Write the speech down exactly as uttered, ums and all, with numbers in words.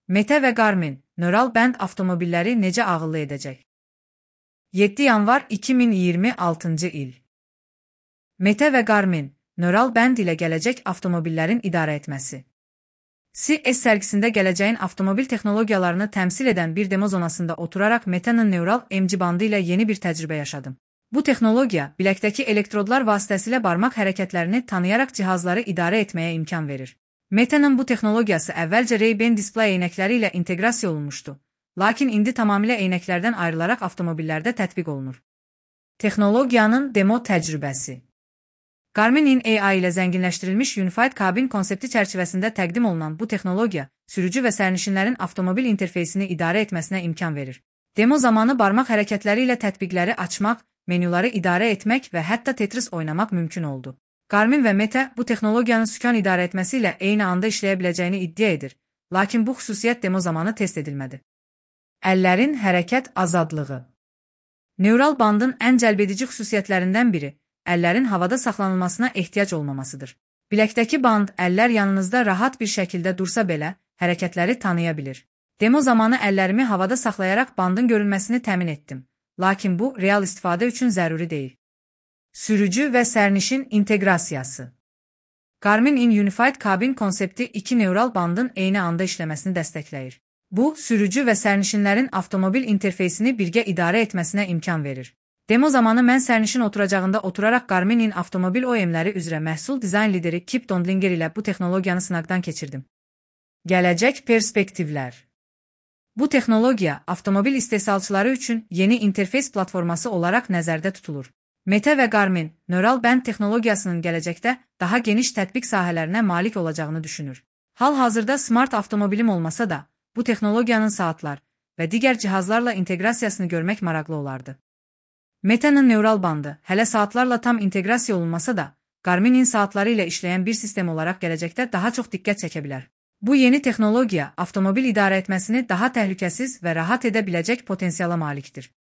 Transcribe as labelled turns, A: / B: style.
A: Meta və Garmin, nöral bənd avtomobilləri necə ağıllı edəcək? yeddi yanvar iki min iyirmi altıncı il. Meta və Garmin, nöral bənd ilə gələcək avtomobillərin idarə etməsi. C E S sərgisində gələcəyin avtomobil texnologiyalarını təmsil edən bir demo zonasında oturaraq Meta'nın neural M C bandı ilə yeni bir təcrübə yaşadım. Bu texnologiya, biləkdəki elektrodlar vasitəsilə barmaq hərəkətlərini tanıyaraq cihazları idarə etməyə imkan verir. Meta'nın bu texnologiyası əvvəlcə Ray-Ban display eynəkləri ilə inteqrasiya olunmuşdu, lakin indi tamamilə eynəklərdən ayrılaraq avtomobillərdə tətbiq olunur. Texnologiyanın demo təcrübəsi. Garmin-in A I ilə zənginləşdirilmiş Unified Cabin konsepti çərçivəsində təqdim olunan bu texnologiya, sürücü və sərnişinlərin avtomobil interfeysini idarə etməsinə imkan verir. Demo zamanı barmaq hərəkətləri ilə tətbiqləri açmaq, menyuları idarə etmək və hətta Tetris oynamaq mümkün oldu. Garmin və Meta bu texnologiyanın sükan idarə etməsi ilə eyni anda işləyə biləcəyini iddia edir, lakin bu xüsusiyyət demo zamanı test edilmədi. Əllərin hərəkət azadlığı. Neural bandın ən cəlbedici xüsusiyyətlərindən biri, əllərin havada saxlanılmasına ehtiyac olmamasıdır. Biləkdəki band, əllər yanınızda rahat bir şəkildə dursa belə, hərəkətləri tanıya bilir. Demo zamanı əllərimi havada saxlayaraq bandın görünməsini təmin etdim, lakin bu, real istifadə üçün zəruri deyil. Sürücü və sərnişin inteqrasiyası. Garmin-in Unified Cabin konsepti iki neural bandın eyni anda işləməsini dəstəkləyir. Bu, sürücü və sərnişinlərin avtomobil interfeysini birgə idarə etməsinə imkan verir. Demo zamanı mən sərnişin oturacağında oturaraq Garmin-in avtomobil O E M'ləri üzrə məhsul dizayn lideri Kip Dondlinger ilə bu texnologiyanı sınaqdan keçirdim. Gələcək perspektivlər. Bu texnologiya, avtomobil istehsalçıları üçün yeni interfeys platforması olaraq nəzərdə tutulur. Meta və Garmin, nöral bənd texnologiyasının gələcəkdə daha geniş tətbiq sahələrinə malik olacağını düşünür. Hal-hazırda smart avtomobilim olmasa da, bu texnologiyanın saatlar və digər cihazlarla inteqrasiyasını görmək maraqlı olardı. Meta'nın neural bandı hələ saatlarla tam inteqrasiya olunmasa da, Garmin-in saatları ilə işləyən bir sistem olaraq gələcəkdə daha çox diqqət çəkə bilər. Bu yeni texnologiya avtomobil idarə etməsini daha təhlükəsiz və rahat edə biləcək potensiala malikdir.